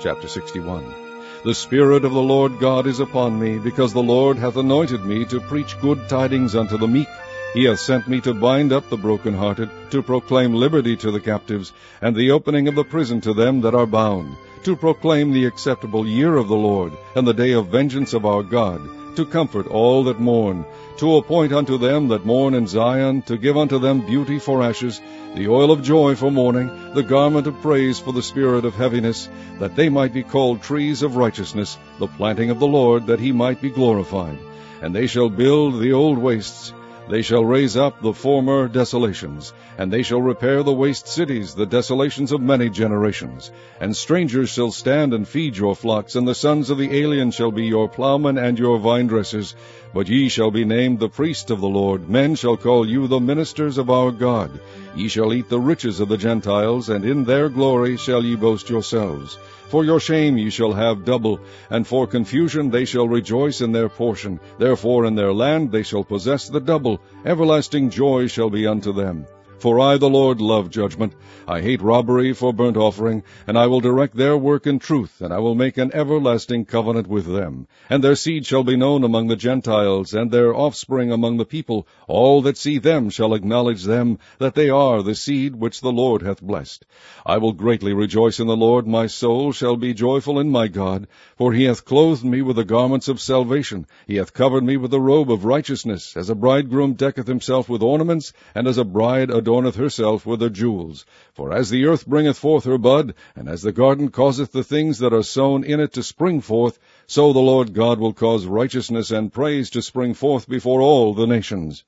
Chapter 61. The Spirit of the Lord God is upon me, because the Lord hath anointed me to preach good tidings unto the meek. He hath sent me to bind up the brokenhearted, to proclaim liberty to the captives, and the opening of the prison to them that are bound, to proclaim the acceptable year of the Lord, and the day of vengeance of our God, to comfort all that mourn, to appoint unto them that mourn in Zion, to give unto them beauty for ashes, the oil of joy for mourning, the garment of praise for the spirit of heaviness, that they might be called trees of righteousness, the planting of the Lord, that he might be glorified. And they shall build the old wastes, they shall raise up the former desolations, and they shall repair the waste cities, the desolations of many generations. And strangers shall stand and feed your flocks, and the sons of the alien shall be your plowmen and your vinedressers. But ye shall be named the priest of the Lord. Men shall call you the ministers of our God. Ye shall eat the riches of the Gentiles, and in their glory shall ye boast yourselves. For your shame ye shall have double, and for confusion they shall rejoice in their portion. Therefore in their land they shall possess the double. Everlasting joy shall be unto them. For I, the Lord, love judgment. I hate robbery for burnt offering, and I will direct their work in truth, and I will make an everlasting covenant with them. And their seed shall be known among the Gentiles, and their offspring among the people. All that see them shall acknowledge them, that they are the seed which the Lord hath blessed. I will greatly rejoice in the Lord. My soul shall be joyful in my God, for he hath clothed me with the garments of salvation. He hath covered me with the robe of righteousness, as a bridegroom decketh himself with ornaments, and as a bride adorneth herself with her jewels. For as the earth bringeth forth her bud, and as the garden causeth the things that are sown in it to spring forth, so the Lord God will cause righteousness and praise to spring forth before all the nations.